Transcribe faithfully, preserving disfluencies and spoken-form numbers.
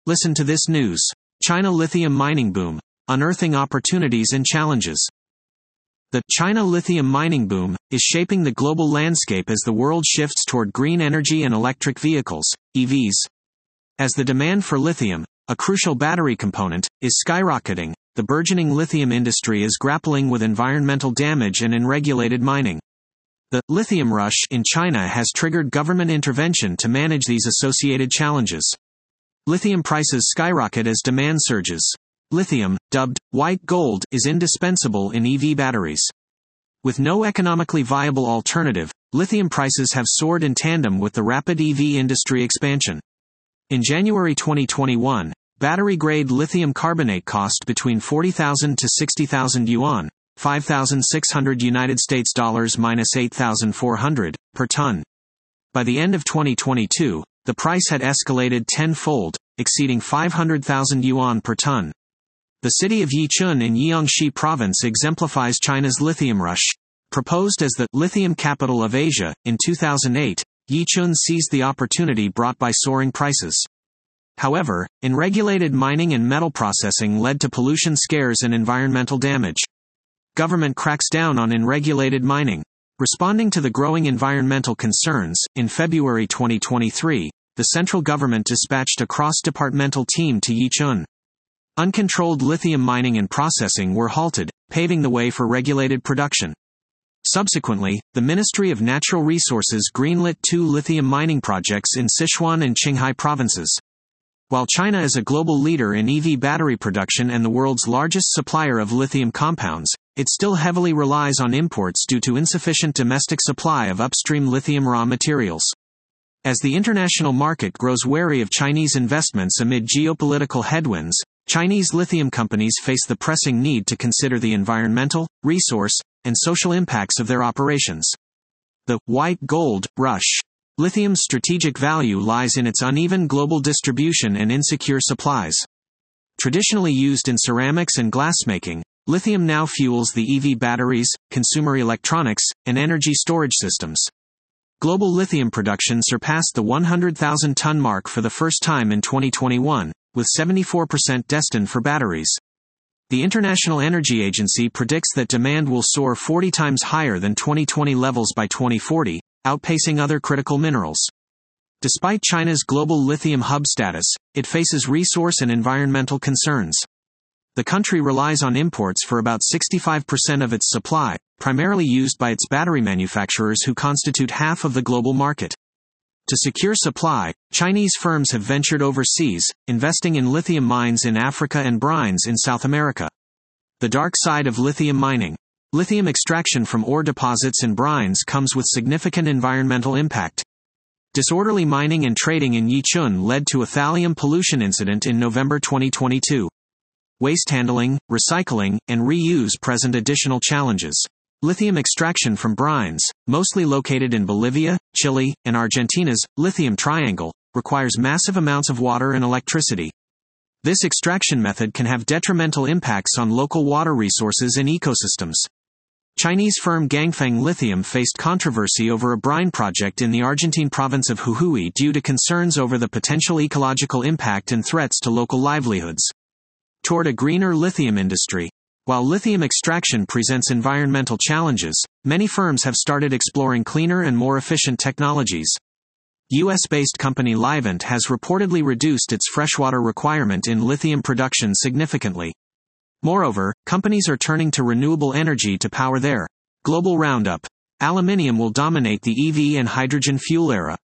Listen to this news. China lithium mining boom, unearthing opportunities and challenges. The China lithium mining boom is shaping the global landscape as the world shifts toward green energy and electric vehicles, E Vs. As the demand for lithium, a crucial battery component, is skyrocketing, the burgeoning lithium industry is grappling with environmental damage and unregulated mining. The lithium rush in China has triggered government intervention to manage these associated challenges. Lithium prices skyrocket as demand surges. Lithium, dubbed white gold, is indispensable in E V batteries. With no economically viable alternative, lithium prices have soared in tandem with the rapid E V industry expansion. In January twenty twenty-one, battery-grade lithium carbonate cost between forty thousand to sixty thousand yuan, five thousand six hundred United States dollars minus eight thousand four hundred, per ton. By the end of twenty twenty-two, the price had escalated tenfold, exceeding five hundred thousand yuan per ton. The city of Yichun in Jiangxi province exemplifies China's lithium rush. Proposed as the lithium capital of Asia, in two thousand eight, Yichun seized the opportunity brought by soaring prices. However, unregulated mining and metal processing led to pollution scares and environmental damage. Government cracks down on unregulated mining. Responding to the growing environmental concerns, in February twenty twenty-three, the central government dispatched a cross-departmental team to Yichun. Uncontrolled lithium mining and processing were halted, paving the way for regulated production. Subsequently, the Ministry of Natural Resources greenlit two lithium mining projects in Sichuan and Qinghai provinces. While China is a global leader in E V battery production and the world's largest supplier of lithium compounds, it still heavily relies on imports due to insufficient domestic supply of upstream lithium raw materials. As the international market grows wary of Chinese investments amid geopolitical headwinds, Chinese lithium companies face the pressing need to consider the environmental, resource, and social impacts of their operations. The white gold rush. Lithium's strategic value lies in its uneven global distribution and insecure supplies. Traditionally used in ceramics and glassmaking, lithium now fuels the E V batteries, consumer electronics, and energy storage systems. Global lithium production surpassed the one hundred thousand ton mark for the first time in twenty twenty-one, with seventy-four percent destined for batteries. The International Energy Agency predicts that demand will soar forty times higher than twenty twenty levels by twenty forty, outpacing other critical minerals. Despite China's global lithium hub status, it faces resource and environmental concerns. The country relies on imports for about sixty-five percent of its supply, primarily used by its battery manufacturers who constitute half of the global market. To secure supply, Chinese firms have ventured overseas, investing in lithium mines in Africa and brines in South America. The dark side of lithium mining. Lithium extraction from ore deposits and brines comes with significant environmental impact. Disorderly mining and trading in Yichun led to a thallium pollution incident in November twenty twenty-two. Waste handling, recycling, and reuse present additional challenges. Lithium extraction from brines, mostly located in Bolivia, Chile, and Argentina's lithium triangle, requires massive amounts of water and electricity. This extraction method can have detrimental impacts on local water resources and ecosystems. Chinese firm Ganfeng Lithium faced controversy over a brine project in the Argentine province of Jujuy due to concerns over the potential ecological impact and threats to local livelihoods. Toward a greener lithium industry. While lithium extraction presents environmental challenges, many firms have started exploring cleaner and more efficient technologies. U S-based company Livent has reportedly reduced its freshwater requirement in lithium production significantly. Moreover, companies are turning to renewable energy to power their global roundup. Aluminium will dominate the E V and hydrogen fuel era.